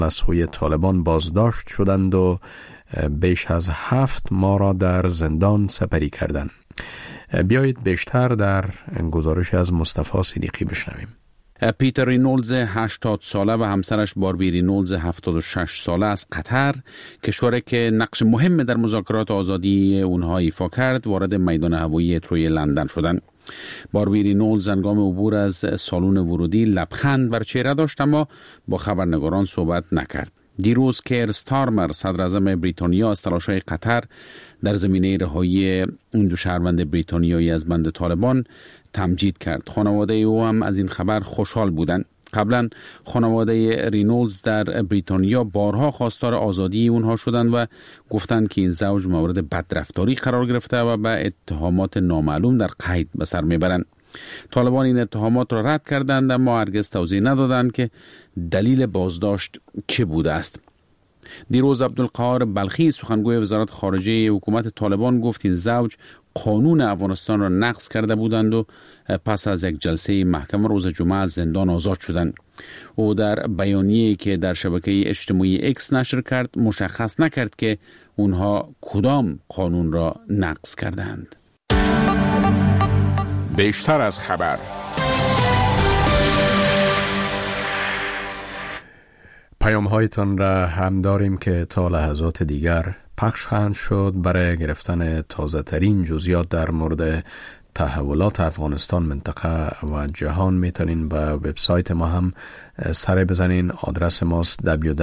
از سوی طالبان بازداشت شدند و بیش از 7 ماه را در زندان سپری کردند. بیایید بیشتر در گزارش از مصطفی صدیقی بشنویم. پیتر رینولدز 80 ساله و همسرش باربی رینولدز 76 ساله از قطر، کشوری که نقش مهم در مذاکرات آزادی اونها ایفا کرد، وارد میدان هوایی هیتروی لندن شدند. باربی رینولدز هنگام عبور از سالن ورودی لبخند بر چهره داشت، اما با خبرنگاران صحبت نکرد. دیروز کیر ستارمر، صدر اعظم بریتانیا، از تلاش‌های قطر در زمینه رهایی این دو شهروند بریتانیایی از بند طالبان تمجید کرد. خانواده او هم از این خبر خوشحال بودند. قبلا خانواده رینولدز در بریتانیا بارها خواستار آزادی اونها شدند و گفتند که این زوج مورد بدرفتاری قرار گرفته و به اتهامات نامعلوم در قید به سر میبرند. طالبان این اتهامات را رد کردند، اما هرگز توضیح ندادند که دلیل بازداشت چه بوده است. دیروز عبدالقاهر بلخی، سخنگوی وزارت خارجه حکومت طالبان، گفت این زوج قانون افغانستان را نقض کرده بودند و پس از یک جلسه محکمه روز جمعه از زندان آزاد شدند. او در بیانیه‌ای که در شبکه اجتماعی اکس نشر کرد مشخص نکرد که اونها کدام قانون را نقض کردند. بیشتر از خبر. پیام هایتان را هم داریم که تا لحظات دیگر پخش خواهند شد. برای گرفتن تازه ترین جزئیات در مورد تحولات افغانستان، منطقه و جهان میتونین به وبسایت ما هم سر بزنین. آدرس ماست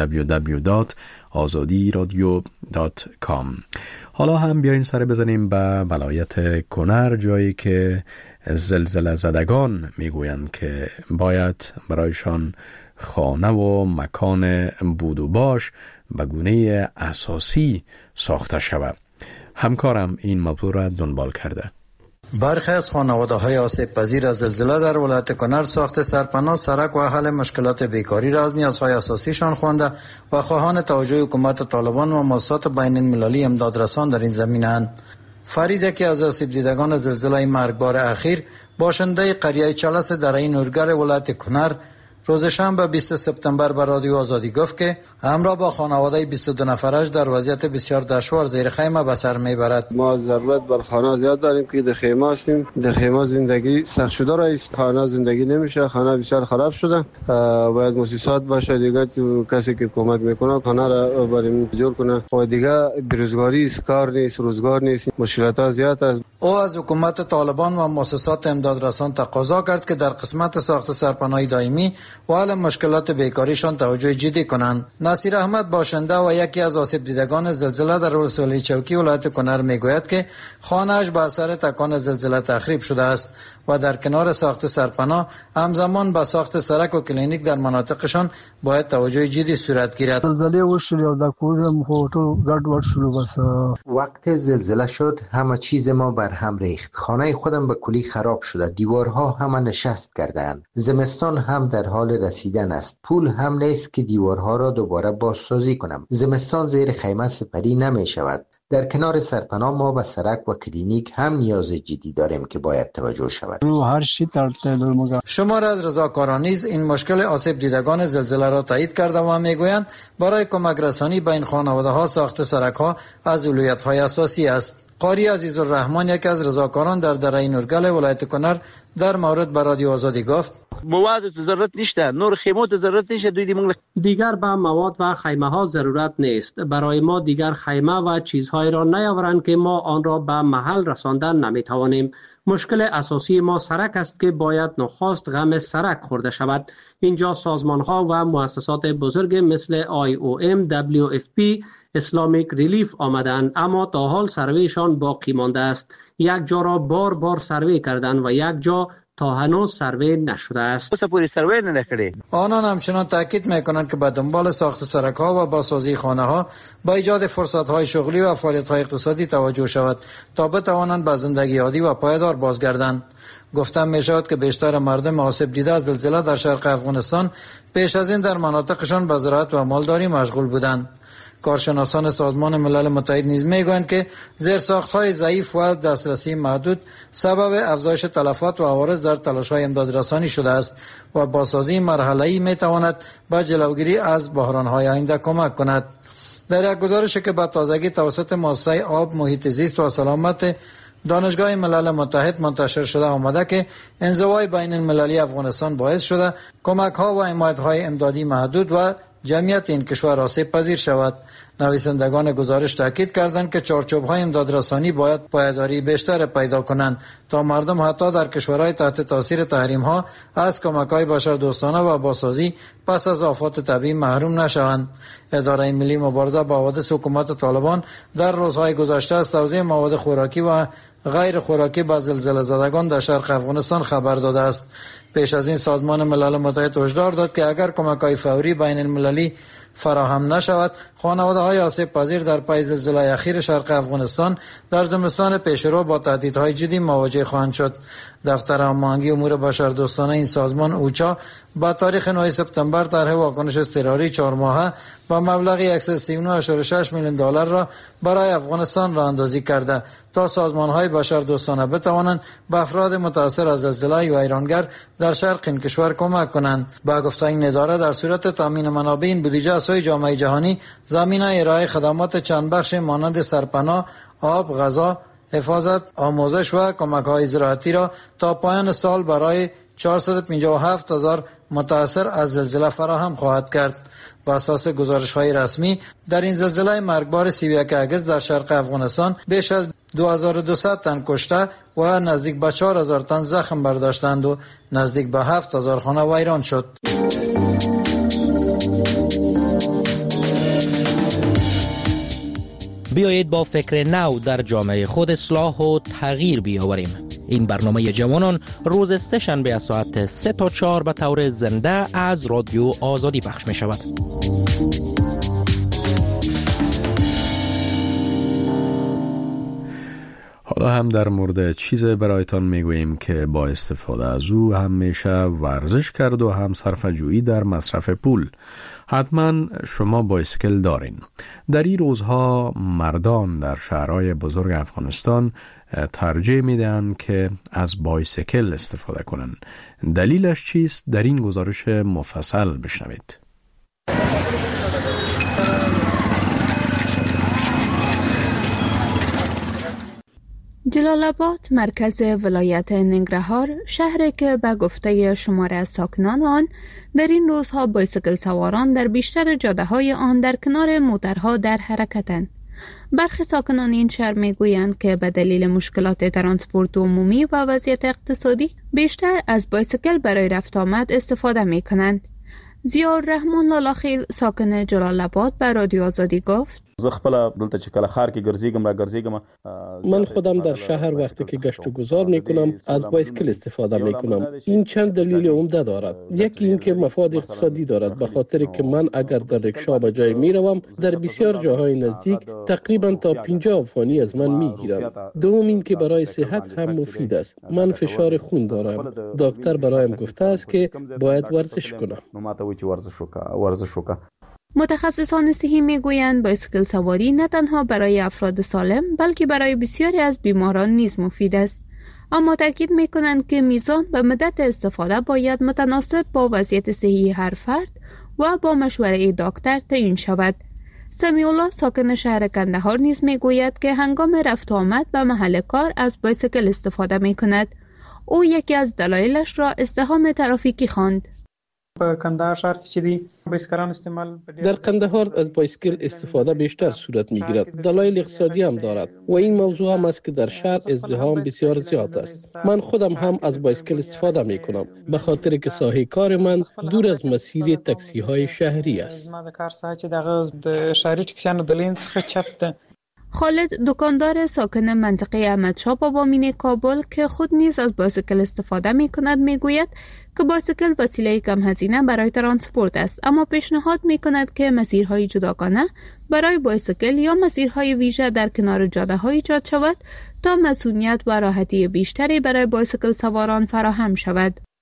www.azadiradio.com. حالا هم بیاین سر بزنیم به ولایت کنر، جایی که زلزله زدگان میگویند که باید برایشان خانه و مکان بود و باش به گونه اساسی ساخته شود. همکارم این موضوع را دنبال کرده. برخی از خانواده‌های آسیب پذیر از زلزله در ولایت کنر ساخت سرپناه، سرک و حل مشکلات بیکاری را از نیازهای اساسیشان خوانده و خواهان توجه حکومت طالبان و مؤسسات بین المللی امدادرسان در این زمینه‌اند. فرید، که از آسیب دیدگان زلزله مرگبار اخیر، باشنده قریه چلس در این نورگر ولایت کنر، روز شنبه 20 سپتامبر به رادیو آزادی گفت که همراه با خانواده 22 نفرش در وضعیت بسیار دشوار زیر خیمه به سر میبرد. ما ضرورت بر خانه زیاد داریم که در خیمه هستیم. در خیمه زندگی سخت شده است. خانه زندگی نمیشه. خانه بسیار خراب شده. باید مؤسسات باشه دیگه، کسی که کمک میکنه خانه را بریم جور کنه. و دیگه بیروزگاری است، کار نیست، روزگار نیست، مشکلات زیاد است. او از حکومت طالبان و مؤسسات امدادرسان تقاضا کرد که در قسمت ساخت سرپناهی دائمی و حل مشکلات بیکاریشان توجه جدی کنند. نصیر احمد، باشنده و یکی از آسیب دیدگان زلزله در ولسوالی چوکی ولایت کنر، میگوید که خانه‌اش به اثر تکان زلزله تخریب شده است و در کنار ساخت سرپناه همزمان به ساخت سرک و کلینیک در مناطقشان باید توجه جدی صورت گیرد. زلزله وشل او د کورم هوټو ګډوډ شلو. بس وقت زلزله شد همه چیز ما بر هم ریخت. خانه خودم به کلی خراب شده. دیوارها همه نشست کردند. زمستان هم در حال رسیدن است. پول هم نیست که دیوارها را دوباره بازسازی کنم. زمستان زیر خیمه سپری نمی شود. در کنار سرپناه ما به سرک و کلینیک هم نیاز جدی داریم که باید توجه شود. شمار از رضاکاران نیز این مشکل آسیب دیدگان زلزله را تایید کرده و میگویند برای کمک رسانی به این خانواده ها ساخت سرک ها از اولویت های اساسی است. قاری عزیزالرحمن، یک از رضاکاران در دره نورگل ولایت کنر، در مورد به رادیو آزادی گفت: مواد ضرورت نیست، نور خیمات ضرورت نیست، دیگر به مواد و خیمه ها ضرورت نیست. برای ما دیگر خیمه و چیزهای را نیاورند که ما آن را به محل رساندن نمیتوانیم. مشکل اساسی ما سرک است که باید نخست غم سرک خورده شود. اینجا سازمان ها و مؤسسات بزرگ مثل IOM، WFP، اسلامیک ریلیف آمدند، اما تا حال سرویشان باقی مانده است. یک جا را بار سروی کردند و یک جا تا هنوز سروی نشده است. آنان همچنان تاکید میکنند که به دنبال ساخت سرک ها و بازسازی خانه ها با ایجاد فرصت های شغلی و فعالیت های اقتصادی توجه شود تا بتوانند به زندگی عادی و پایدار بازگردند. گفتم می شود که بیشتر مردم آسیب دیده از زلزله در شرق افغانستان پیش از این در مناطقشان به زراعت و مالداری مشغول بودند. کارشناسان سازمان ملل متحد نیز میگویند که زیرساخت‌های ضعیف و دسترسی محدود سبب افزایش تلفات و عوارض در تلاش‌های امدادرسانی شده است و بازسازی مرحله‌ای میتواند به جلوگیری از بحران‌های آینده کمک کند. در یک گزارشی که به تازگی توسط مؤسسه آب، محیط زیست و سلامت دانشگاه ملل متحد منتشر شده آمده که انزوای بین المللی افغانستان باعث شده کمک‌ها و حمایت‌های امدادی محدود و جمعیت این کشور آسیب پذیر شود. نویسندگان گزارش تاکید کردند که چارچوب‌های امدادرسانی باید پایداری بیشتر پیدا کنند تا مردم حتی در کشورهای تحت تاثیر تحریم‌ها از کمک‌های بشردوستانه و بازسازی پس از آفات طبیعی محروم نشوند. اداره ملی مبارزه با حوادث حکومت طالبان در روزهای گذشته از توزیع مواد خوراکی و غیر خوراکی به زلزله زدگان در شرق افغانستان خبر داده است. پیش از این سازمان ملل متحد هشدار داد که اگر کمک‌های فوری بین المللی فراهم نشود، خانواده‌های آسیب پذیر در پی زلزله اخیر شرق افغانستان در زمستان پیشرو با تهدیدهای جدی مواجه خواهند شد. دفتر هماهنگی امور بشردوستانه این سازمان اوچا با تاریخ 9 سپتامبر طرح واکنش اضطراری 4 ماهه با مبلغ 139.6 میلیون دلار را برای افغانستان راه اندازی کرده تا سازمان‌های بشردوستانه بتوانند به افراد متاثر از زلزله و ایرانگر در شرق این کشور کمک کنند. با گفته این اداره در صورت تامین منابع این بودجه از سوی جامعه جهانی زمینه ارائه خدمات چند بخش مانند سرپناه، آب، غذا، حفاظت، آموزش و کمک‌های زراعتی را تا پایان سال برای 457,000 متاثر از زلزله فراهم خواهد کرد. بر اساس گزارش‌های رسمی در این زلزله مرگبار 31 اگست در شرق افغانستان بیش از 2200 تن کشته و نزدیک به 4000 تن زخم برداشتند و نزدیک به 7000 خانه ویران شد. بیایید با فکر نو در جامعه خود اصلاح و تغییر بیاوریم. این برنامه جوانان روز سه شنبه از ساعت 3 تا 4 به طور زنده از رادیو آزادی پخش می شود. حالا هم در مورد چیز برایتان میگوییم که با استفاده از او هم میشه ورزش کرد و هم صرفه‌جویی در مصرف پول. حتما شما بایسکل دارین. در این روزها مردان در شهرهای بزرگ افغانستان ترجیح میدن که از بایسکل استفاده کنن. دلیلش چیست؟ در این گزارش مفصل بشنوید. جلال آباد مرکز ولایت ننگرهار، شهری که به گفته شمار از ساکنان آن در این روزها بایسکل سواران در بیشتر جاده‌های آن در کنار موترها در حرکتند. برخی ساکنان این شهر میگویند که به دلیل مشکلات ترانسپورت عمومی و وضعیت اقتصادی بیشتر از بایسکل برای رفت آمد استفاده میکنند. ضیاءالرحمن لالاخیل ساکن جلال آباد به رادیو آزادی گفت: زه خپل دلته چې کله ښار کې ګرځېږم من خودم در شهر وقتی که گشت و گذار میکنم از بایسکل استفاده میکنم. این چند دلیل عمده دارد. یکی این که مفاد اقتصادی دارد، به خاطر که من اگر در رکشا به جای میروم در بسیار جاهای نزدیک تقریبا تا 50 افغانی از من میگیرند. دوم این که برای صحت هم مفید است. من فشار خون دارم. دکتر برایم گفته است که باید ورزش کنم. متخصصان صحی میگویند بایسکل سواری نه تنها برای افراد سالم بلکه برای بسیاری از بیماران نیز مفید است. اما تاکید میکنند که میزان و مدت استفاده باید متناسب با وضعیت صحی هر فرد و با مشوره دکتر تعیین شود. سمیع الله ساکن شهر کندهار نیز میگوید که هنگام رفت آمد به محل کار از بایسکل استفاده میکند. او یکی از دلایلش را ازدحام ترافیکی خواند. در قندهار از بایسکل استفاده بیشتر صورت میگیرد. دلایل اقتصادی هم دارد و این موضوع هم است که در شهر ازدحام بسیار زیاد است. من خودم هم از بایسکل استفاده میکنم به خاطر که ساحه کار من دور از مسیر تاکسی های شهری است. خالد دکاندار ساکن منطقه احمدشاه بابامین کابل که خود نیز از بایسکل استفاده می کند می گوید که بایسکل وسیله کم هزینه برای ترانسپورت است، اما پیشنهاد می کند که مسیرهای جداگانه برای بایسکل یا مسیرهای ویژه در کنار جاده‌ها ایجاد شود تا مسئولیت و راحتی بیشتری برای بایسکل سواران فراهم شود.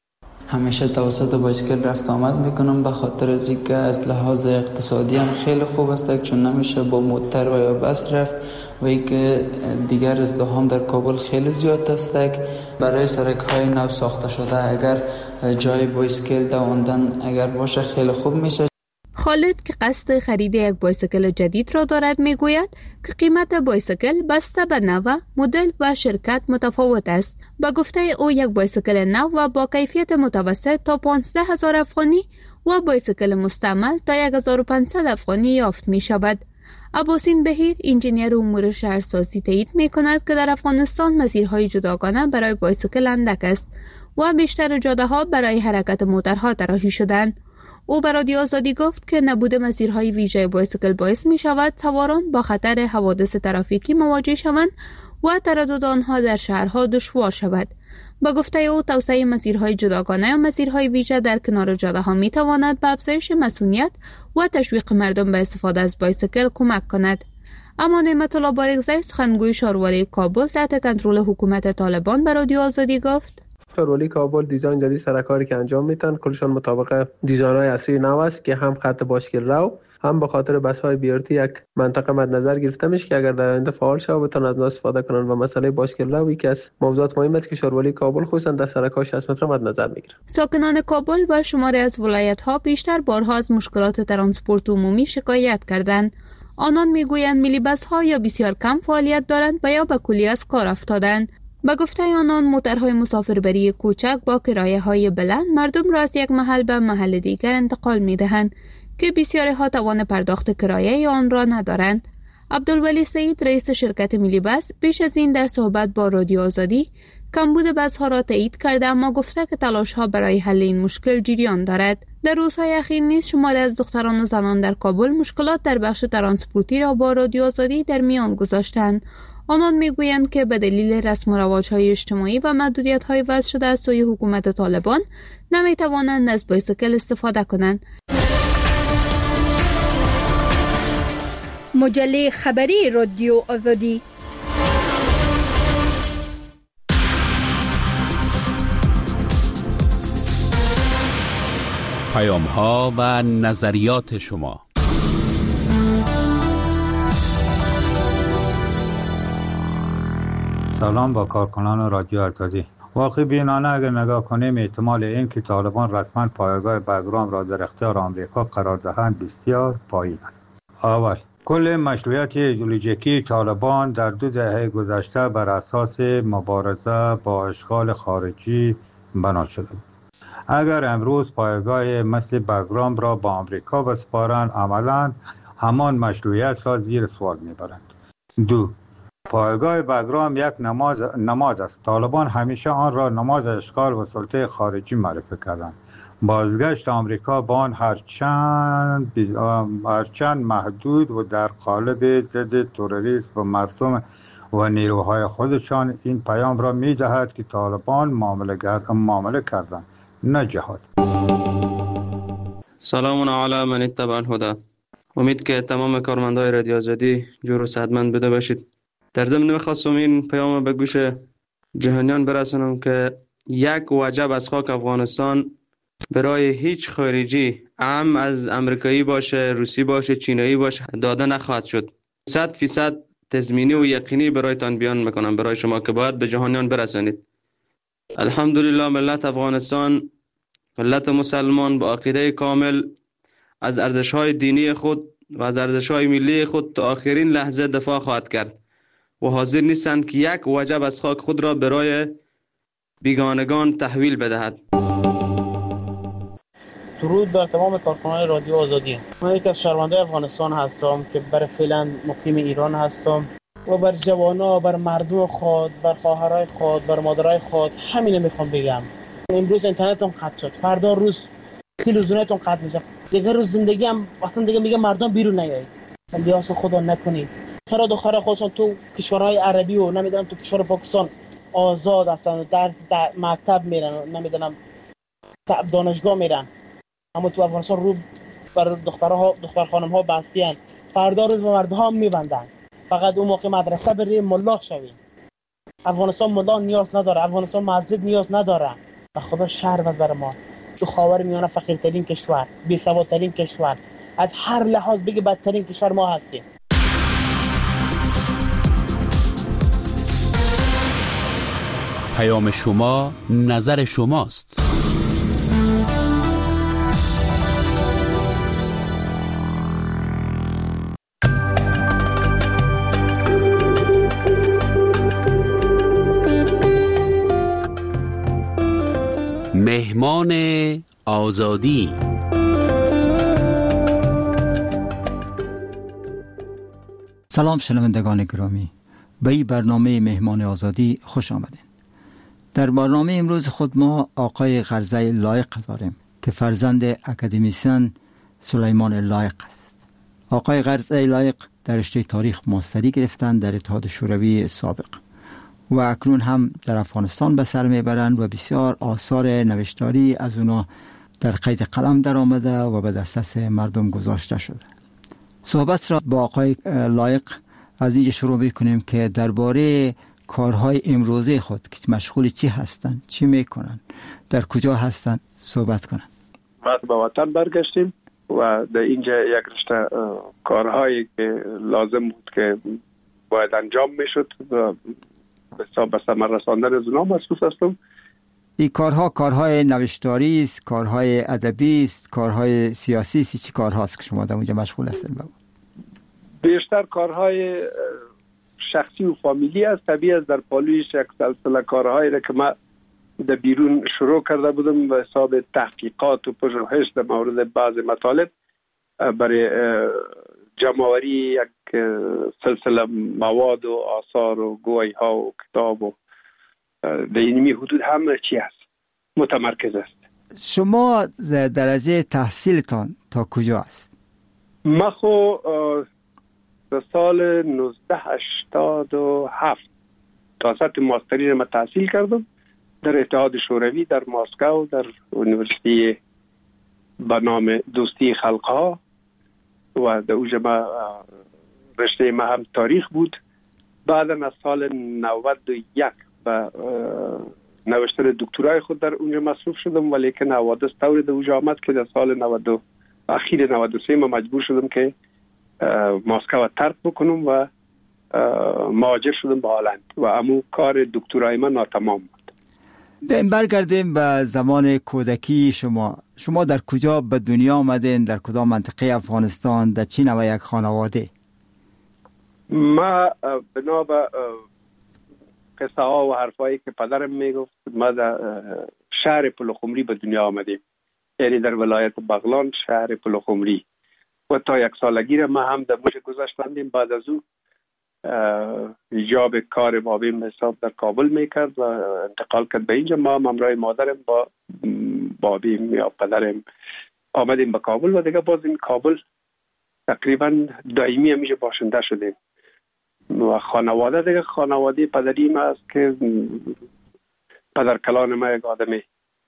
همیشه توسط بایسکل رفت آمد میکنم، به خاطر از اینکه از لحاظ اقتصادی هم خیلی خوب است، چون نمیشه با موتر و یا بس رفت و اینکه دیگر ازدحام در کابل خیلی زیاد است. برای سرک های نو ساخته شده اگر جای بایسکل دواندن اگر باشه خیلی خوب میشه. خالد که قصد خرید یک بایسکل جدید را دارد میگوید که قیمت بایسکل بسته به نوع، مدل و شرکت متفاوت است. به گفته او یک بایسکل نو و با کیفیت متوسط تا 15,000 افغانی و بایسکل مستعمل تا 1,500 افغانی یافت می شود. عباسین بهیر انجینیر امور شهرسازی تایید می کند که در افغانستان مسیرهای جداگانه برای بایسکل اندک است و بیشتر جاده ها برای حرکت موترها طراحی شدند. او به رادیو آزادی گفت که نبود مسیرهای ویژه بایسکل باعث می شود سواران با خطر حوادث ترافیکی مواجه شوند و تردد آنها در شهرها دشوار شود. با گفته او توسعه مسیرهای جداگانه و مسیرهای ویژه در کنار جاده ها می تواند به افزایش مسئولیت و تشویق مردم به استفاده از بایسکل کمک کند. اما نعمت الله بارگزی سخنگوی شاروالی کابل تحت کنترل حکومت طالبان به رادیو آزادی گفت شاروالی کابل دیزاین جدید سرکاری که انجام میتن کلشان مطابق دیزاین‌های اصلی نو است که هم خط بایسکل رو هم به خاطر بس‌های بیارتی یک منطقه مد نظر گرفته میشه که اگر در آینده فعال شه بتونن از استفاده کنن و مسئله بایسکل رو یکی از موضوعات مهم است که شاروالی کابل خصوصا در سرک‌های 60 متر مد نظر میگیره. ساکنان کابل و شماری از ولایت‌ها بیشتر بارها از مشکلات ترانسپورت عمومی شکایت کردند. آنان میگویند میلی بس‌ها یا بسیار کم فعالیت دارند و یا به کلی از کار افتادند. به گفته آنان موترهای مسافربری کوچک با کرایه‌های بلند مردم را از یک محل به محل دیگر انتقال می‌دهند که بسیاری ها توان پرداخت کرایه آن را ندارند. عبدالولی سعید رئیس شرکت میلی بس پیش از این در صحبت با رادیو آزادی کمبود بس‌ها را تایید کرده اما گفته که تلاش‌ها برای حل این مشکل جریان دارد. در روزهای اخیر نیز شماری از دختران و زنان در کابل مشکلات در بخش ترانسپورتی را با رادیو آزادی در میان گذاشتند. آنان میگویند که به دلیل رسم و رواج‌های اجتماعی و محدودیت‌های وضع شده از سوی حکومت طالبان نمی‌توانند از بایسکل استفاده کنند. مجله خبری رادیو آزادی. پیام‌ها و نظریات شما. سلام با کارکنان رادیو آزادی. واقعی بینانه اگر نگاه کنیم احتمال این که طالبان رسما پایگاه بگرام را در اختیار آمریکا قرار دهند بسیار پایین است. اول کل مشروعیت ایدئولوژیکی طالبان در 2 دهه گذشته بر اساس مبارزه با اشغال خارجی بنا شده بود. اگر امروز پایگاه مثل بگرام را با آمریکا بسپارند عملاً همان مشروعیت را زیر سوال میبرند. 2 پایگاه بگرام یک نماد است. طالبان همیشه آن را نماد اشغال و سلطه خارجی معرفی کردند. بازگشت آمریکا با آن هرچند محدود و در قالب ضد تروریسم و مردم و نیروهای خودشان این پیام را می دهد که طالبان معامله کردند نه جهاد. سلام علی من اتبع الهدی. امید که تمام کارمندای رادیو آزادی جور و صحتمند بوده باشید. در ضمن می‌خواستم این پیام به گوش جهانیان برسونم که یک وجب از خاک افغانستان برای هیچ خارجی هم از امریکایی باشه، روسی باشه، چینایی باشه داده نخواهد شد. 100% تضمینی و یقینی برایتان بیان میکنم برای شما که باید به جهانیان برسانید. الحمدلله ملت افغانستان، ملت مسلمان با عقیده کامل از ارزش‌های دینی خود و از ارزش‌های ملی خود تا آخرین لحظه دفاع خواهد کرد و حاضر نیستند که یک وجب از خاک خود را برای بیگانگان تحویل بدهد. درود بر تمام کارکنان رادیو آزادی. من یک از شهروندان افغانستان هستم که برای فعلا مقیم ایران هستم و بر جوانا، بر مردم خود، بر خواهرای خود، بر مادرای خود همینه میخوام بگم. امروز اینترنتتون قطع شد، فردا روز تلویزیونتون قطع میشه، دیگه روز زندگی هم اصلا دیگه میگه مردم بیرون نیایید. لیاس خدا نکنید. چرا دخترها خودشون تو کشورهای عربی و نمیدونم تو کشور پاکستان آزاد هستن، درس در مکتب میرن، نمیدونم دانشگاه میرن، اما تو افغانستان رو بر دختر خانم ها بستیان. فردا روز به مردها میبندن، فقط اون موقع مدرسه بری ملا شوی. افغانستان ملا نیاز نداره، افغانستان مسجد نیاز نداره، به خدا شرم از بر ما. تو خاورمیانه فقیرترین کشور، بی‌سوادترین کشور، از هر لحاظ بگی بدترین کشور ما هستیم. پیام شما، نظر شماست. مهمان آزادی. سلام شنوندگان گرامی، به این برنامه مهمان آزادی خوش آمدین. در برنامه امروز خود ما آقای غرزه لایق داریم که فرزند اکادمیسین سلیمان لایق است. آقای غرزه لایق در رشته تاریخ ماستری گرفتند در اتحاد شوروی سابق و اکنون هم در افغانستان به سر میبرند و بسیار آثار نوشتاری از اونا در قید قلم در آمده و به دسترس مردم گذاشته شده. صحبت را با آقای لایق از اینجا شروع میکنیم که درباره کارهای امروزه خود که مشغول چی هستند، چی میکنن، در کجا هستند صحبت کنن. بعد به وطن برگشتیم و در اینجا یک رشته کارهایی که لازم بود که باید انجام میشد و به ثمر رساندن از اونها مصروف هستم. این کارهای نوشتاری است، کارهای ادبی است، کارهای سیاسی است، چی کارهاست که شما در اونجا مشغول هستید؟ بیشتر کارهای شخصی و فامیلی است. طبیعی است در پالویش یک سلسله کارهایی را که من در بیرون شروع کرده بودم به حساب تحقیقات و پژوهش در مورد بعض مطالب برای جمع‌آوری یک سلسله مواد و آثار و گویی ها و کتاب و در اینمی حدود همه چی است متمرکز است. شما درجه تحصیلتان تا کجا است؟ من خو در سال 1987 تا سطح ماستری را تحصیل کردم در اتحاد شوروی در مسکو در یونیورسیتی به نام دوستی خلقها و در اونجا رشته ما هم تاریخ بود. بعد از سال 91 به نوشتن دکترای خود در اونجا مصروف شدم، ولی که حوادث طوری در اونجا آمد که در سال اخیر 93 ما مجبور شدم که مسکو ترک بکنم و مهاجر شدم به هلند و امو کار دکترای من ناتمام بود. برگردیم به زمان کودکی شما در کجا به دنیا آمدین؟ در کدام منطقه افغانستان؟ در چی نوع یک خانواده؟ ما بنا به قصه ها و حرفایی که پدرم میگفت ما در شهر پلخمری به دنیا آمدیم، یعنی در ولایت بغلان شهر پلخمری و تا 1 سالگی را ما هم در موش گذاشتندیم. بعد از او ایجاب کار بابیم حساب در کابل میکرد و انتقال کرد به اینجا. ما همراه مادرم با بابیم یا پدرم آمدیم به کابل و دیگه باز این کابل تقریبا دائمی همیشه باشنده شدیم و خانواده دیگه خانواده پدری ما است که پدر کلان ما یک آدمی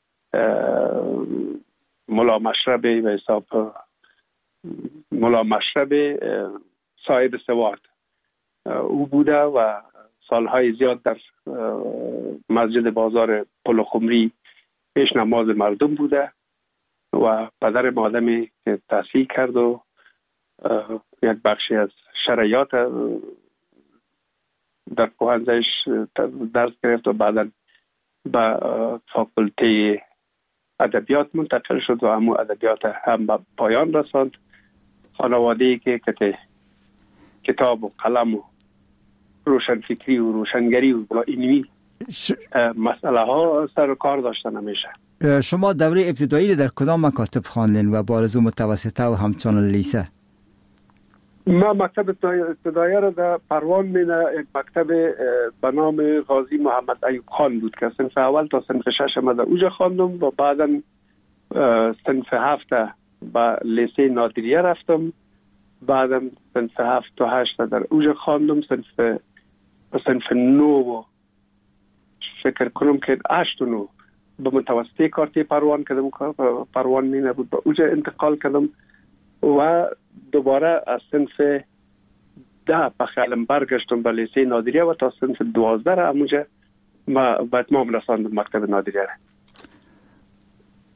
ملا مشربی و حساب ملا مشربی صاحب سواد او بوده و سالهای زیاد در مسجد بازار پلخمری پیش نماز مردم بوده و پدر آدمی که تحصیل کرد و یک بخشی از شرایط در پوهنزش درس گرفت و بعدا به فاکولته ادبیات منتقل شد و همو ادبیات هم به پایان رساند. خانواده‌ای که کتاب و قلم و روشنفکری و روشنگری و اینمی مسئله ها سر کار داشتن همیشه. شما دوره ابتدایی در کدام مکاتب خواندین و بارزو متوسطه و همچنان لیسه؟ ما مکتب ابتدایی را در پروان مینه یک مکتب به نام غازی محمد ایوب خان بود که صنف اول تا صنف 6 ما در اوجا خواندم و بعدا صنف 7 به لیسه نادریه رفتم. بعدا صنف 7 تا 8 در اوجا خواندم. صنف 9 فکر کنم که 8 و 9 به متوسطه کارتی پروان کردم. پروان مینه بود به اوجا انتقال کردم و دوباره از صنف 10 به خیالم برگشتم به لیسه نادریه و تا صنف 12 را همونجا ما به اتمام رساندم مکتب نادریه را.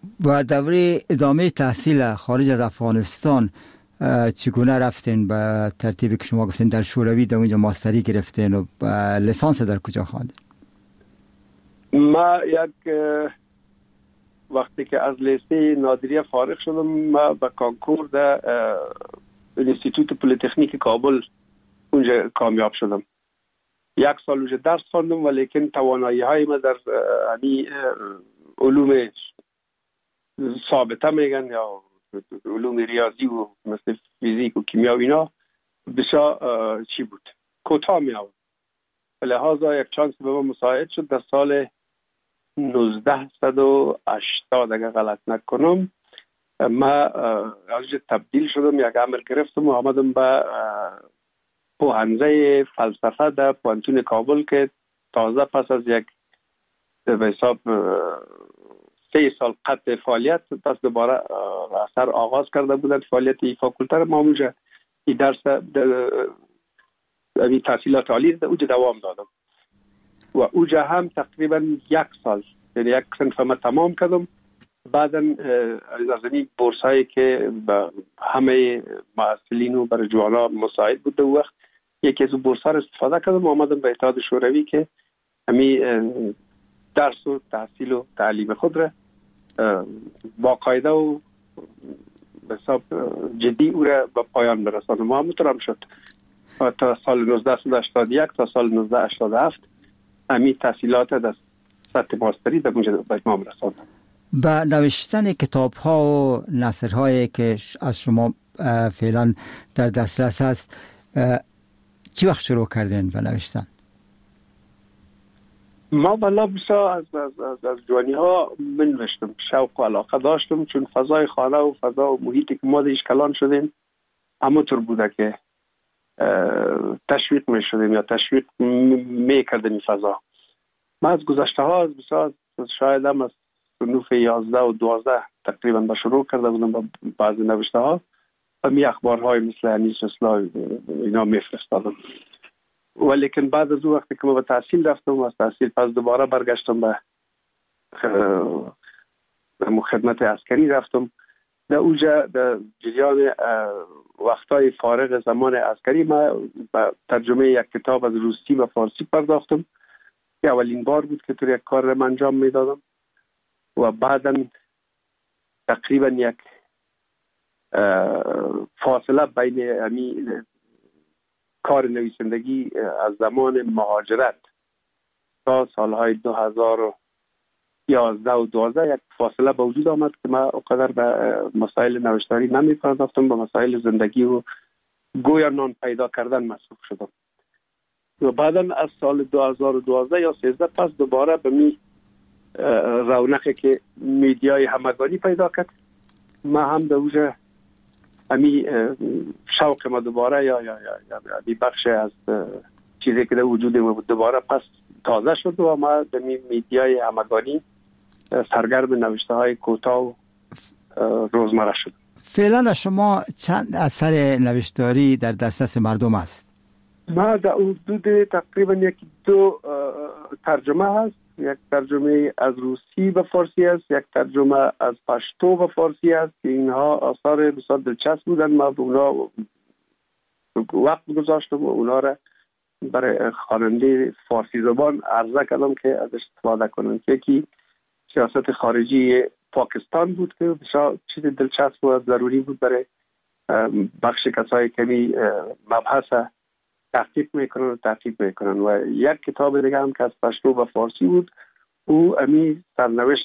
و دوره ادامه تحصیل خارج از افغانستان چگونه رفتین؟ به ترتیبی که شما گفتین در شوروی در اونجا ماستری گرفتین و لیسانس در کجا خواندین؟ ما وقتی که از لیسه نادریه فارغ شدم، ما به کانکور در انستیتوت پلیتکنیک کابل اونجا کامیاب شدم. 1 سال اونجا درس خواندم، ولیکن توانایی های ما در علوم ثابته میگن یا علوم ریاضی و مثل فیزیک و کیمیا و اینا بسیار چی بود، کوتاه می آورد. لحاظا یک چانس به ما مساعد شد. در سال 1980 اگر غلط نکنم ما از تبدیل شدم، یک عمل گرفتم و آمدم به پوهنځی فلسفه در پوهنتون کابل که تازه پس از یک به حساب 3 سال قطع فعالیت پس دوباره اثر آغاز کرده بودن فعالیت این فاکولته را. ما اونجا این درس تحصیلات عالی اونجا دوام دادم و اونجا هم تقریبا 1 سال یعنی 1 صنف ما تمام کردم. بعدا از این بورس هایی که همه محصلین و برای جوانا مساعد بود در وقت، یکی از بورس ها را استفاده کردم و آمدم به اتحاد شوروی که همین درس و تحصیل و تعلیم خود را باقاعده و به حساب جدی او را به پایان برسانم. ما همونطور شد تا سال 1981 تا سال 1987 همین تحصیلات در سطح ماستری در اونجا به اتمام رساندم. با نوشتن کتاب ها و نثرهایی که از شما فعلا در دسترس هست چی وقت شروع کردین به نوشتن؟ ما بلا بسا از جوانی ها من نوشتم، شوق و علاقه داشتم، چون فضای خانه و فضا و محیطی که ما دیش کلان شدیم همونطور بوده که تشویق می شدیم یا تشویق می کردیم این فضا. ما از گذشته ها از بسا شاید هم از صنوف 11 و 12 تقریبا به شروع کرده بودم با بعضی نوشته ها و می اخبارهای مثل انیس اصلاح اینا می فرستادم. ولیکن بعد از اون وقتی که ما به تحصیل رفتم و از تحصیل پس دوباره برگشتم به خدمت عسکری رفتم. در اونجا در جریان وقتای فارغ زمان عسکری ما به ترجمه یک کتاب از روسی و فارسی پرداختم که اولین بار بود که یک کار را انجام میدادم و بعدا تقریبا یک فاصله بین همین کار نویسندگی از زمان مهاجرت تا سالهای 2011 و 12 یک فاصله به وجود آمد که من اونقدر به مسائل نوشتاری نمی پرداختم، به مسائل زندگی و گویا نان پیدا کردن مصروف شدم. و بعدا از سال 2012 یا 13 پس دوباره به می رونقی که میدیای همگانی پیدا کرد، ما هم در اونجا همی شوق ما دوباره یا بخش از چیزی که در وجود ما بود دوباره پس تازه شد و ما در میدیای همگانی سرگرم نوشته های کوتاه و روزمره شد. فعلا شما چند اثر نوشتاری در دسترس مردم است؟ ما در حدود تقریبا 1-2 ترجمه هست. یک ترجمه از روسی به فارسی است، یک ترجمه از پشتو به فارسی است که اینها آثار بسیار دلچسب بودن. ما به اونا وقت گذاشتم و اونا را برای خواننده فارسی زبان عرضه کردم که ازش استفاده کنن. یکی سیاست خارجی پاکستان بود که بسیار چیز دلچسب و ضروری بود برای بخش کسایی که مبحث تحقیق میکنن و یک کتاب دیگه هم که از پشتو و فارسی بود، او امی سرنوشت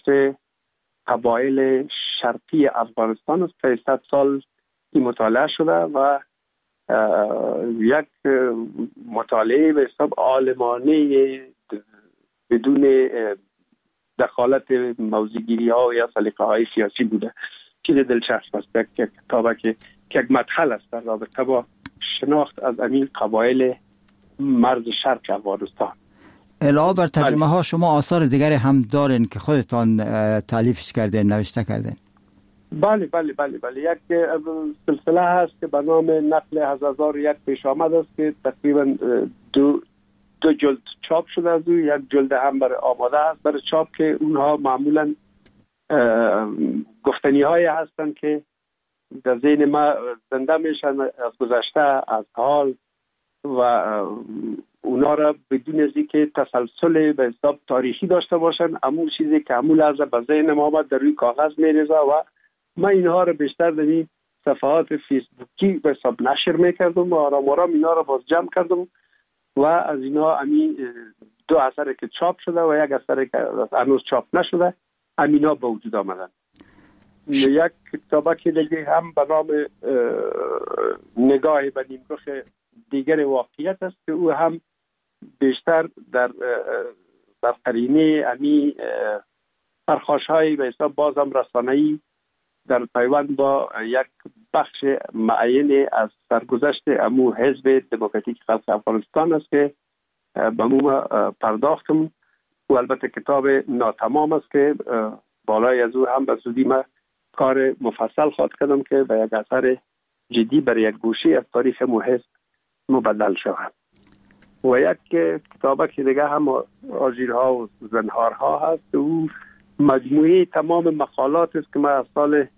قبایل شرقی افغانستان است که 100 سال این مطالعه شده و یک مطالعه به حساب عالمانه بدون دخالت موضوعگیری ها یا سلیقه های سیاسی بوده. چیز دلچسب است. یک کتابه که یک مدخل است در رابطه با شناخت از امین قبایل مرز شرق افغانستان. علاوه بر ترجمه ها شما آثار دیگری هم دارین که خودتان تالیفش کردین، نوشته کردین؟ بله. یک سلسله هست که به نام نقل از 1001 پیش آمد است که تقریبا 2 جلد چاپ شده از او. یک جلد هم برای آماده است برای چاپ که اونها معمولا گفتنی های هستن که در ذهن ما زنده میشن از گذشته، از حال، و اونا را بدون از اینکه تسلسل به حساب تاریخی داشته باشن، همون چیزی که همون لحظه به ذهن ما آمد در روی کاغذ میریزه و من اینها را بیشتر در این صفحات فیسبوکی به حساب نشر میکردم و آرام آرام اینا را باز جمع کردم و از اینا همین 2 اثر که چاپ شده و 1 اثر که هنوز چاپ نشده همینا به وجود آمدن. یک کتابک دیگه هم به نام نگاه به نیمرخ دیگر واقعیت است که او هم بیشتر در قرینه امی پرخاش‌های به حساب بازم رسانه‌ای در پیوند با یک بخش معین از سرگذشت امو حزب دموکراتیک خلق افغانستان است که به مو پرداختم و البته کتاب ناتمام است که بالای از او هم به زودی ما کار مفصل خواهد کردم که به یک اثر جدی برای یک گوشه از تاریخ مو حزب مبدل شود. و یک کتابه که دیگه هم آژیرها و زنهارها هست، او مجموعه تمام مقالات است که ما از سال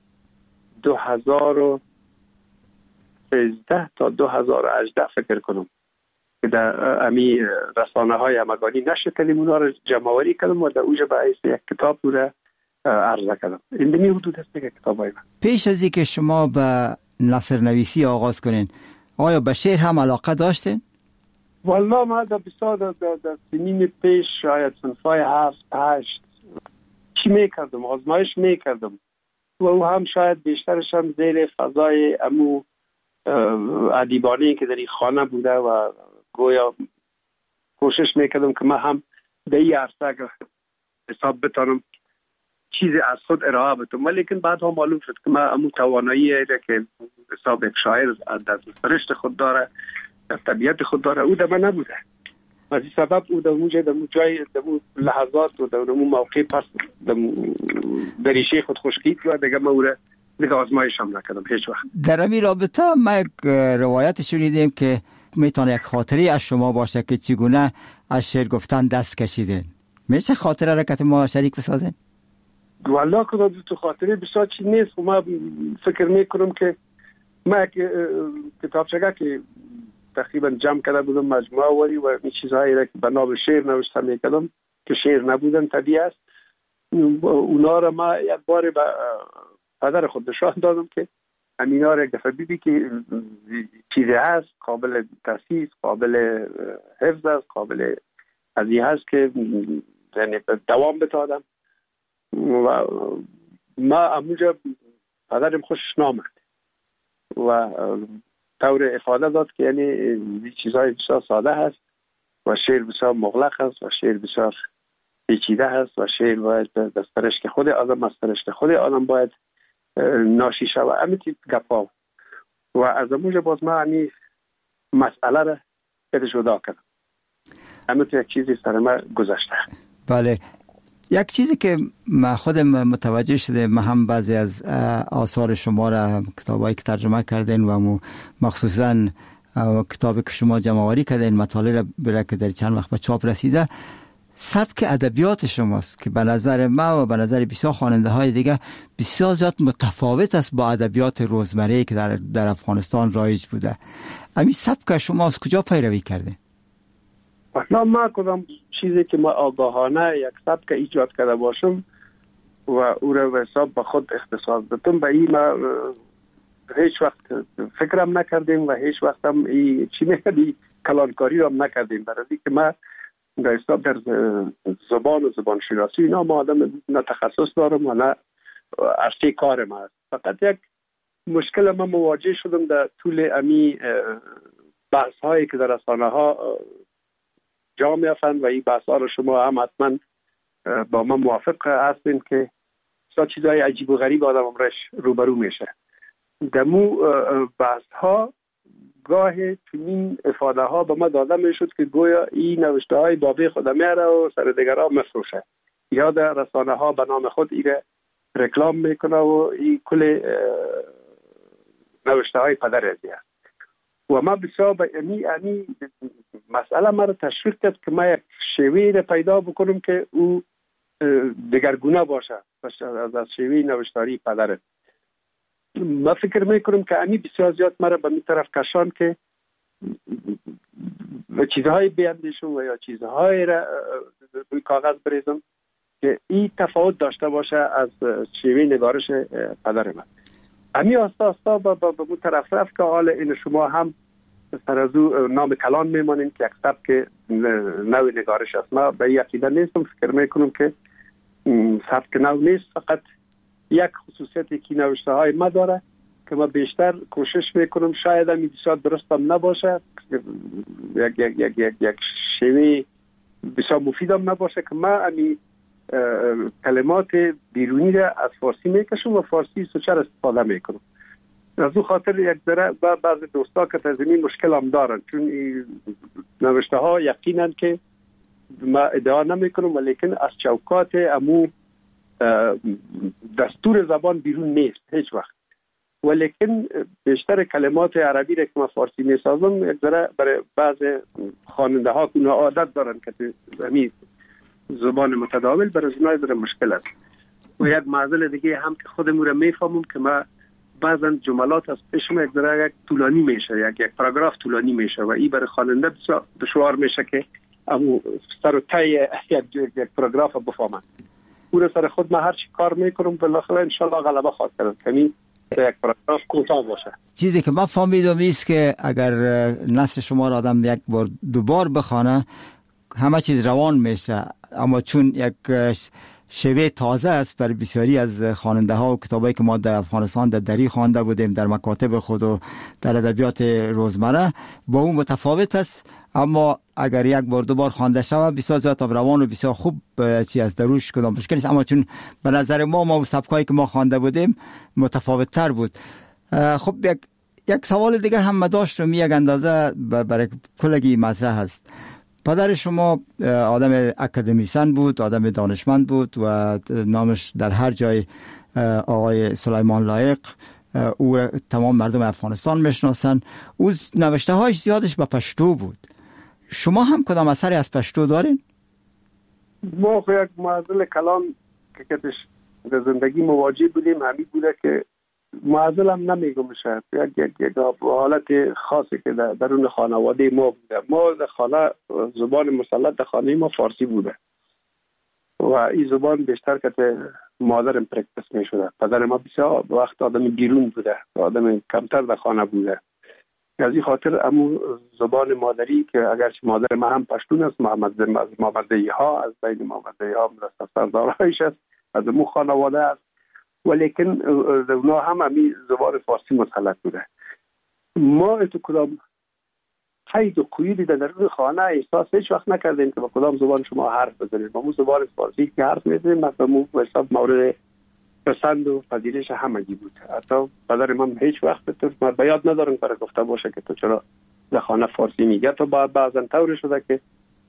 2013 تا 2018 فکر کنم که در امی رسانه های همگانی نشر کردیم، اونا را جمع‌آوری کردم و در اوجه به حیث یک کتاب او را عرضه کردم. این دمی حدود است که کتابای من. پیش از اینکه شما به نثر نویسی آغاز کنین، آیا به شعر هم علاقه داشتین؟ والله ما در سنین پیش شاید صنفای 7-8 چی میکردم، آزمایش میکردم و او هم شاید بیشترش هم زیر فضای امو ادیبانی که در این خانه بوده و گویا کوشش میکردم که من هم در این عرصه حساب بتانم چیزی از خود ارائه بدم، ولیکن بعد هم معلوم شد که من امو توانایی که حساب یک شاعر در سرشت خود داره، در طبیعت خود داره، او در من نبوده. از این سبب او در جای در لحظات و در موقع پس در ریشه خود خشکید و دیگه من او را دیگه آزمایش هم نکردم هیچ وقت. در این رابطه ما یک روایت شنیدیم که میتونه یک خاطره از شما باشه که چگونه از شعر گفتن دست کشیدین. میشه خاطره را که ما شریک بسازین؟ والله که تو خاطره بسیار چی نیست و ما فکر میکنم که ما کتابچه که تقریبا جمع کرده بودم مجموعه ولی و این چیزهایی را که به نام شعر نوشته میکردم که شعر نبودن طبیعی است، اونا را ما یک بار به پدر خود نشان دادم که همینا را یک دفعه بیدی که چیزی هست قابل تاسیس، قابل حفظ است، قابل ازی هست که یعنی دوام بتادم و ما اموجا پدرم خوشش نامد و طور افاده داد که یعنی این چیزهای بسیار ساده هست و شعر بسیار مغلق هست و شعر بسیار پیچیده هست و شعر باید از سرشت خود آدم، از سرشت خود آدم باید ناشی شود. امیتی گپا و از اموجا باز ما همی مسئله را بده جدا کردم. امیتی یک چیزی سر ما گذشته. بله، یک چیزی که من خودم متوجه شده، من هم بعضی از آثار شما را کتابایی که ترجمه کردین و مخصوصا کتابی که شما جمع‌آوری کردین مطالعه را برای که در چند وقت به چاپ رسیده، سبک ادبیات شماست که به نظر ما و به نظر بسیار خواننده های دیگه بسیار زیاد متفاوت است با ادبیات روزمره که در افغانستان رایج بوده. همین سبک شما از کجا پیروی کرده؟ نه ما کدام چیزی که ما آگاهانه یک سبک ایجاد کرده باشم و او را به حساب به خود اختصاص دادم، به این ما هیچ وقت فکرم نکردیم و هیچ وقت هم چی میگه کلانکاری را نکردیم، برای که ما در حساب در زبان و زبان شناسی اینا ما آدم نه تخصص دارم و نه عرصه کار ما است. فقط یک مشکل ما مواجه شدم در طول امی بحث هایی که در رسانه ها جا می‌افتند و این بحث ها رو شما هم حتما با من موافق هستین که چیزای عجیب و غریب آدم عمرش روبرو میشه. دمو بحث ها گاه چنین افاده ها به ما داده میشد که گویا این نوشته های بابی خود میاره و سر دیگر ها مفروشه یا در رسانه ها به نام خود ایره رکلام میکنه و این کل نوشته های پدر ازی هست و ما بسیار به امی مسئله ما رو تشویق کرد که ما یک شیوه پیدا بکنم که او دگرگونه باشه از شیوه نوشتاری پدره. من فکر میکنم که امی بسیار زیاد مرا به می طرف کشان که چیزهای بیندیشم و یا چیزهای را روی کاغذ بریزم که این تفاوت داشته باشه از شیوه نگارش پدر من. امی آستا به مو طرف رفت که حال این شما هم سر از او نام کلان میمانین که یک سبک نوع نگارش است. من به این عقیده نیستم. فکر میکنم که سبک نو نیست، فقط یک خصوصیتی که نوشته های ما داره که ما بیشتر کوشش میکنم شاید هم بسیار درست هم نباشه، یک شیوه بسیار مفید هم نباشه که ما امی کلمات بیرونی را از فارسی میکشم و فارسی سوچر استفاده میکنم. از او خاطر یک ذره بعض دوستا که تزمین مشکل هم دارن، چون نوشته ها یقینن که ما ادعا نمیکنم ولیکن از چوکات امو دستور زبان بیرون نیست هیچ وقت، ولیکن بیشتر کلمات عربی را که ما فارسی میسازم یک ذره برای بعض خواننده ها که عادت دارن که همین زبان متداول برای اونها ذره مشکل است. و یک معضل دیگه هم که خودمون را میفهمم که ما بعضا جملات از پیشم یک ذره یک طولانی میشه، یک پاراگراف طولانی میشه و این برای خواننده بسیار دشوار میشه که امو سر و ته یک پاراگراف بفهمن. او سر خود من هر چی کار میکنم بالاخره انشالله غلبه خواهد کرد که یک پاراگراف کوتاه باشه. چیزی که من فهمیدم است که اگر نثر شما را آدم یک بار دوبار بخونه همه چیز روان میشه، اما چون یک شیوه تازه است برای بسیاری از خواننده ها و کتابایی که ما در افغانستان در دری خوانده بودیم در مکاتب خود و در ادبیات روزمره با اون متفاوت است، اما اگر یک بار دو بار خوانده شود بسیار زیاد روان و بسیار خوب چی از دروش کدام مشکل نیست. اما چون به نظر ما سبکایی که ما خوانده بودیم متفاوت تر بود. خب یک سوال دیگه هم داشت و یک اندازه برای کلگی مطرح هست. پدر شما آدم اکادمیسن بود، آدم دانشمند بود و نامش در هر جای آقای سلیمان لایق، او تمام مردم افغانستان میشناسن. او نوشته هایش زیادش به پشتو بود. شما هم کدام اثری از پشتو دارین؟ ما یک معضل کلام که کتش در زندگی مواجه بودیم همین بوده که معضل هم نمیگم شد یک حالت خاصی که درون خانواده ما بوده. ما در خانه زبان مسلط در خانه ما فارسی بوده و این زبان بیشتر که مادرم پرکتس می شده. پدر ما بسیار وقت آدم بیرون بوده، آدم کمتر در خانه بوده. از این خاطر امو زبان مادری که اگرچه مادر ما هم پشتون است، محمدی ها از بین محمدی ها سردارهایش است، از امو خانواده است، ولیکن اونا هم همی زبان فارسی مسلط بوده. ما اتو کدام قید و قیودی در درون خانه احساس هیچ وقت نکردیم که با کدام زبان شما حرف بزنید. ما زبان فارسی که حرف میزنیم مثلا حساب مورد پسند و پذیرش همگی بود. حتی پدر من هیچ وقت من به یاد ندارم برای گفته باشه که تو چرا در خانه فارسی میگه. تو بعضا طور شده که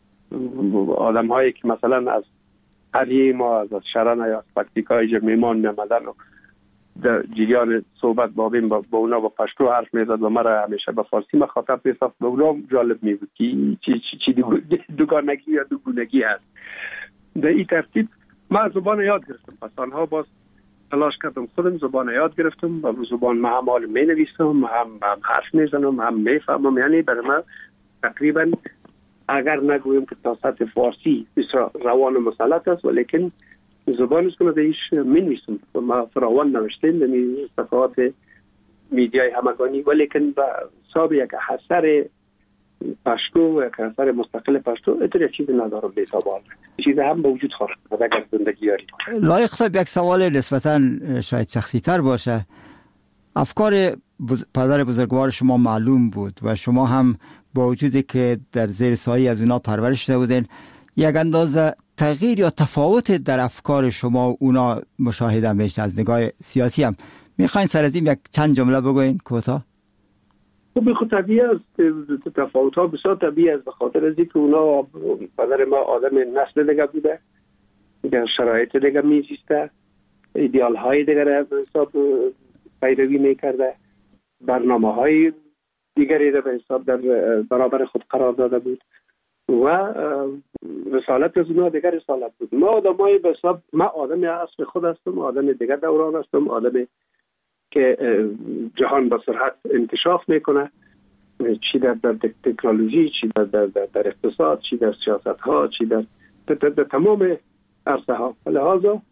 آدم هایی که مثلا از قریه ما از شرن یا از پکتیکای میمان میامدن و در جریان صحبت با اونا با پشتو حرف میزد و مرا همیشه به فارسی مخاطب میساخت. به اونا جالب میبود که چی دوگانگی یا دوگونگی هست. در این ترتیب من زبان یاد گرفتم. پس آنها باز تلاش کردم خودم زبان یاد گرفتم و زبان ما هم حال می نویسم، هم حرف میزنم، هم میفهمم. یعنی برای من تقریبا اگر نگویم که تا سطح فارسی بسیار روان و مسلط است، ولیکن زبانش که من ایش می نویسم. ما فراوان نوشتیم در صفحات میدیای همگانی، ولیکن با حساب یک اثر پشتو، یک اثر مستقل پشتو اتر یک چیز ندارم به حساب آن چیز هم به وجود خواهد اگر زندگی داریم. لایق صاحب، یک سوال نسبتا شاید شخصی تر باشه. افکار پدر بزرگوار شما معلوم بود و شما هم با وجودی که در زیر سایه از اونا پرورش شده بودین، یک اندازه تغییر یا تفاوت در افکار شما و اونا مشاهده میشه از نگاه سیاسی هم. میخواین سر از این یک چند جمله بگوین کوتاه؟ خب خود طبیعی است، تفاوت ها بسیار طبیعی است، به خاطر از اینکه اونا پدر ما آدم نسل دیگه بوده، در شرایط دیگه میزیسته، ایدئال های دیگه را به حساب پیروی میکرده، برنامه های دیگری را به حساب در برابر خود قرار داده بود و رسالت از اونها دیگر رسالت بود. ما آدمای به حساب، من آدم اصل خود هستم، آدم دیگر دوران هستم، آدم که جهان با سرعت انکشاف میکنه، چی در تکنولوژی، چی در اقتصاد، چی در سیاست ها، چی در تمام عرصه ها. لحاظا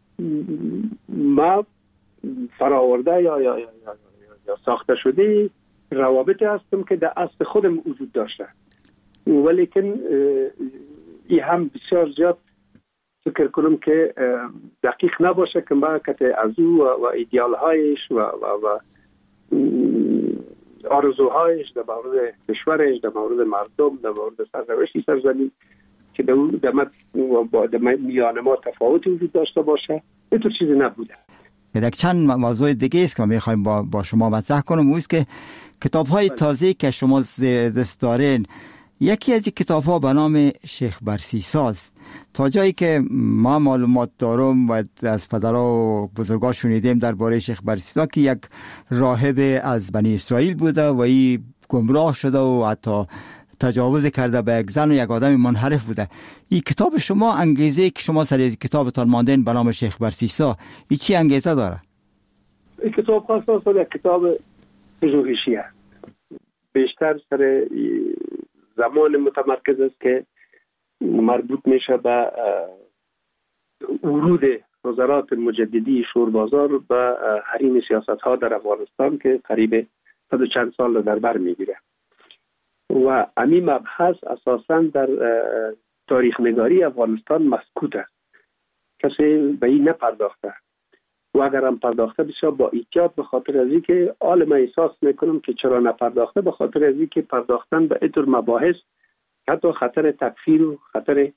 ما فراورده یا ساخته شده روابطی هستم که در اصل خودم وجود داشته، ولیکن این هم بسیار زیاد فکر کنم که دقیق نباشه که ما که از او و ایدیال هایش و آرزوهایش در مورد کشورش، در مورد مردم، در مورد سرنوشت سرزمین که در میان ما تفاوتی وجود داشته باشه، اینطور چیزی نبوده. یک چند موضوع دیگه است که ما میخوایم با شما مطرح کنم، اوست که کتاب‌های تازه که شما دست دارین، یکی از این کتاب‌ها به نام شیخ برسیساز. تا جایی که ما معلومات دارم و از پدرها و بزرگا شنیدیم درباره شیخ برسیسا که یک راهب از بنی اسرائیل بوده و این گمراه شده و حتی تجاوز کرده به یک زن و یک آدم منحرف بوده. این کتاب شما، انگیزه که شما سر کتابتان ماندین به نام شیخ برسیسا، این چی انگیزه داره؟ این کتاب خاصه یک کتاب پژوهشی است، بیشتر سر زمان متمرکز است که مربوط میشه به ورود نظرات مجددی شوربازار به حریم سیاست ها در افغانستان که قریب 100 و چند سال در بر میگیره و امی مبحث اساساً در تاریخ نگاری افغانستان مسکوت است، کسی به این نپرداخته و اگر هم پرداخته بسیار با احتیاط، به خاطر از اینکه عالم احساس میکنم که چرا نپرداخته، به خاطر از اینکه پرداختن به اینطور مباحث حتی خطر تکفیر و خطر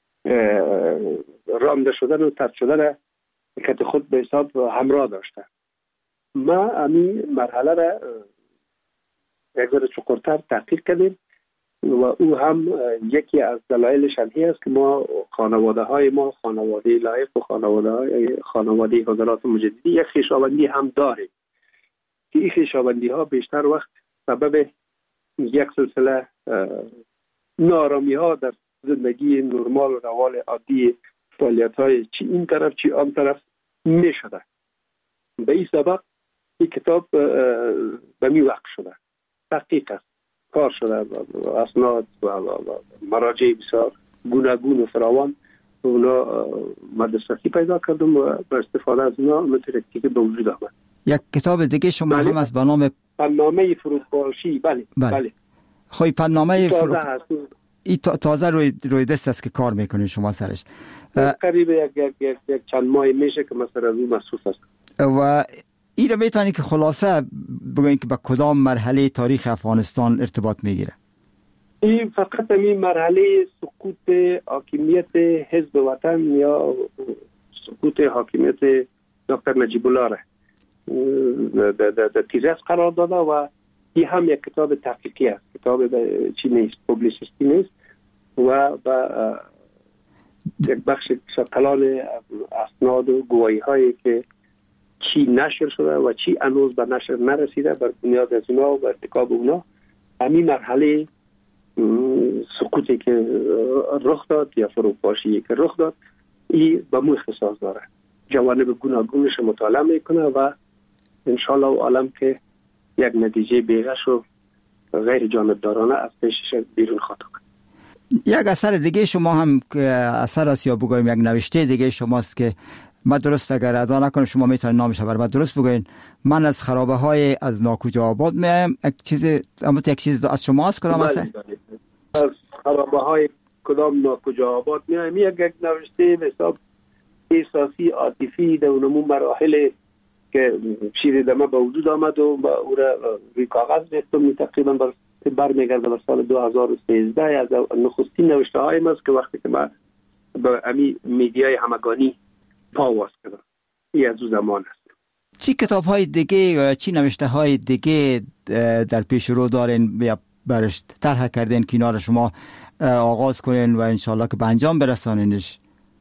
رانده شدن و طرد شدن که خود به حساب همراه داشته. ما امی مرحله را یک ذره چقدرتر تحقیق کردیم و او هم یکی از دلایلش هی است که ما خانواده های ما، خانواده لایق و خانواده حضرات مجددی، یک خویشاوندی هم داریم که این خویشاوندی ها بیشتر وقت سبب یک سلسله نارامی ها در زندگی نرمال و روال عادی فعالیت های چی این طرف چی آن طرف می شده. به این سبب این کتاب به می وقت شده، تحقیق است، کار شده، اسناد و مراجع بسیار گوناگون و فراوان و اونا مدرستی پیدا کردم و با استفاده از اونا مترکی که به وجود آمد. یک کتاب دیگه شما هم از به نام پنامه فروپاشی. بله. خوی پنامه این تازه روی دست است که کار میکنید شما سرش؟ قریب یک چند ماه میشه که مثلا از اون مصروف است. و این رو میتونی که خلاصه بگوین که به کدام مرحله تاریخ افغانستان ارتباط میگیره؟ این فقط این مرحله سقوط حاکمیت حزب وطن یا سقوط حاکمیت دکتر نجیب الله را در تیزس قرار داده و این هم یک کتاب تحقیقی است، کتاب چی نیست، پوبلیسیستی نیست و یک بخش کلان اسناد و گواهی هایی که چی نشر شده و چی هنوز به نشر نرسیده، بر بنیاد از اونا و ارتکاب اونا همین مرحله سقوطی که رخ داد یا فروپاشی که رخ داد، این به مو اختصاص داره، جوانب گوناگونش مطالعه میکنه و انشالله عالم که یک نتیجه بیغش و غیر جانبدارانه از پیشش بیرون خواهد کنه. یک اثر دیگه شما هم اثر است یا بگویم یک نوشته دیگه شماست که ما درست اگر ادا نکنم شما میتونید نامش بر ما درست بگوین. من از خرابه های از ناکجا آباد میایم. یک چیز از شما است کدام اثر؟ از خرابه های کدام ناکجا آباد میایم یک نوشته به حساب احساسی عاطفی در اونمون مراحل که شیر دمه به وجود آمد و با او را روی کاغذ ریختم، تقریبا برمیگرده به سال 2013 از نخستین نوشته هایم است که وقتی که من به امی میدیای همگانی پاواز کردم. این از او زمان است. چی کتاب های دیگه یا چی نوشته های دیگه در پیش رو دارین یا برش طرح کردین که اینا رو شما آغاز کنین و انشالله که به انجام برسانینش؟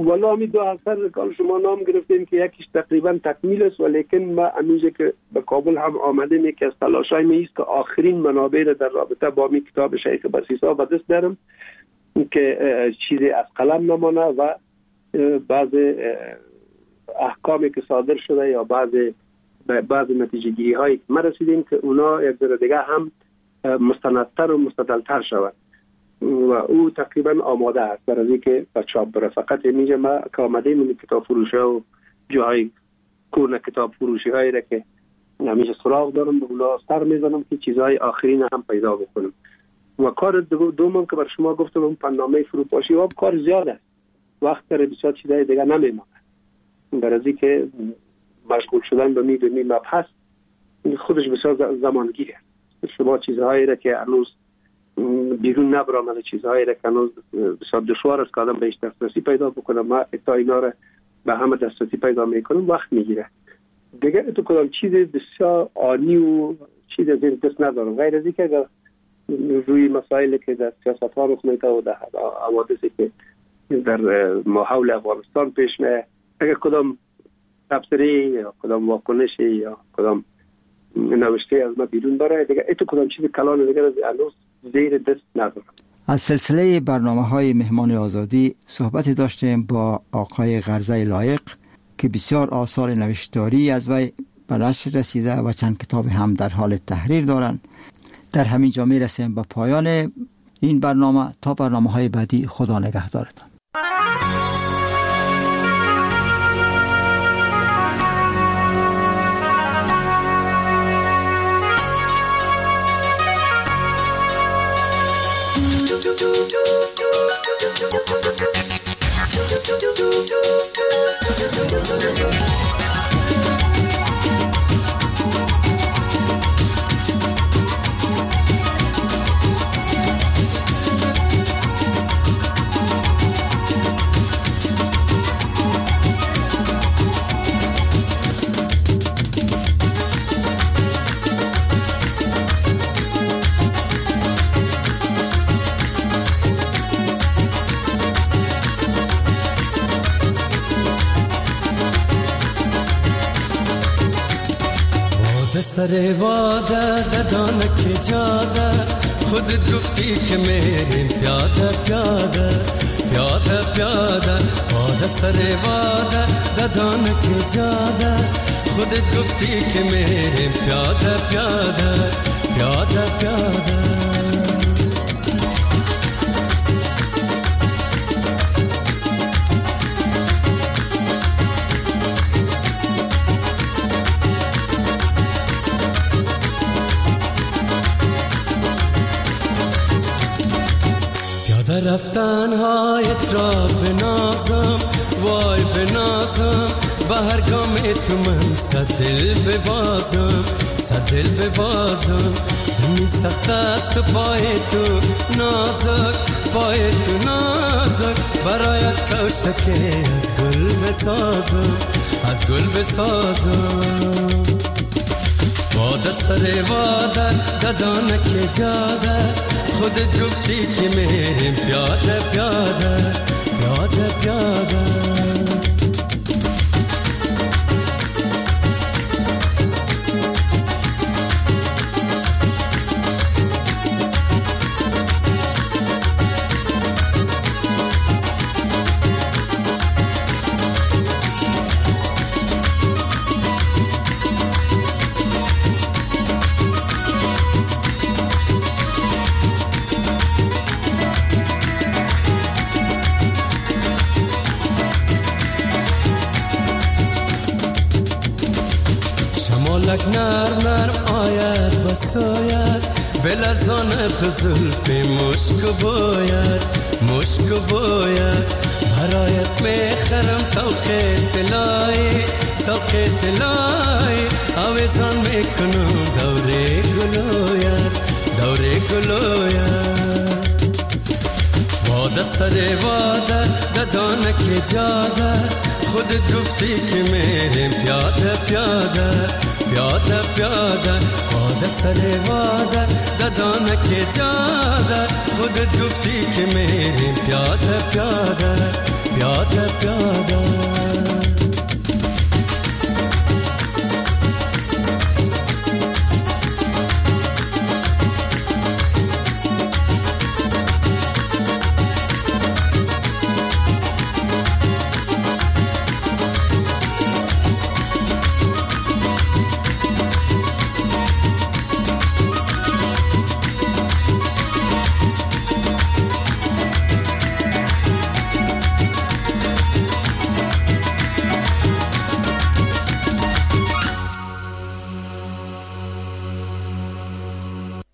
والا می دو اثر کال شما نام گرفتیم که یکیش تقریبا تکمیل است، ولیکن ما امیزه که به کابل هم آمدیم یکی از تلاشای می است که آخرین منابع را در رابطه با می کتاب شیخ بسیسا به دست دارم که چیزی از قلم نمانه و بعض احکامی که صادر شده یا بعض نتیجه گیری هایی که ما رسیدیم که اونا یک ذره دیگه هم مستندتر و مستدلتر شود و او تقریبا آماده است برای اینکه به چاپ بره. فقط اینجا ما که آمده من کتاب فروشی و جاهای کورن کتاب فروشی هایی را که همیشه سراغ دارم به اونا سر میزنم که چیزهای آخرین هم پیدا بکنم. و کار دومم که بر شما گفتم اون برنامه فروپاشی و کار زیاد است، وقت داره بسیار چیزهای دیگه نمیمونه برای اینکه مشغول شدن به می مبحث خودش بسیار زمانگیره. شما چیزهایی را که هنوز بیرون نبرامده، چیزهایی را که هنوز بسیار دشوار است که آدم بهش دسترسی پیدا بکنه، ما تا اینا را به همه دسترسی پیدا میکنم وقت میگیره دیگه. تو کدام چیز بسیار آنی و چیز از این دست ندارم غیر از اینکه اگر روی مسائلی که در سیاست ها رخ میده و در حوادثی که در ماحول افغانستان پیش میاد، اگر کدام تبصره یا کدام واکنشی یا کدام نوشته از ما بیرون بره دیگه ایتو کدام چیز کلان دیگه از هنوز زیر دست ندارم. از سلسله برنامه‌های مهمان آزادی صحبتی داشتیم با آقای غرزه لایق که بسیار آثار نوشتاری از وی به نشر رسیده و چند کتاب هم در حال تحریر دارند. در همین جا میرسیم به پایان این برنامه. تا برنامه‌های بعدی خدا نگهدارتان. سر واده ددان که جاده خودت گفتی که میریم پیاده پیاده پیاده پیاده واده سر واده ددان که جاده خودت گفتی که میریم پیاده پیاده پیاده پیاده. رفتن هایت را بنازم وای بنازم به هر گام تو من صدل ببازم صدل ببازم. زمین سخت است و پای تو نازک پای تو نازک برایت کوشکی از گل بسازم از گل بسازم. واده سر واده ددانه که جاده خودت گفتی که میریم پیاده پیاده پیاده پیاده. نرم نرم آید بساید بلرزانه تو زلفی مشک باید مشک باید برایت میخرم توق طلایی توق طلایی آویزان میکنم دوره گلوید دوره گلوید. واده سر واده ددانه که جاده خودت گفتی که میریم پیاده پیاده پیاده پیاده. واده سر واده ددانه که جاده خودت گفتی که میریم پیاده پیاده پیاده پیاده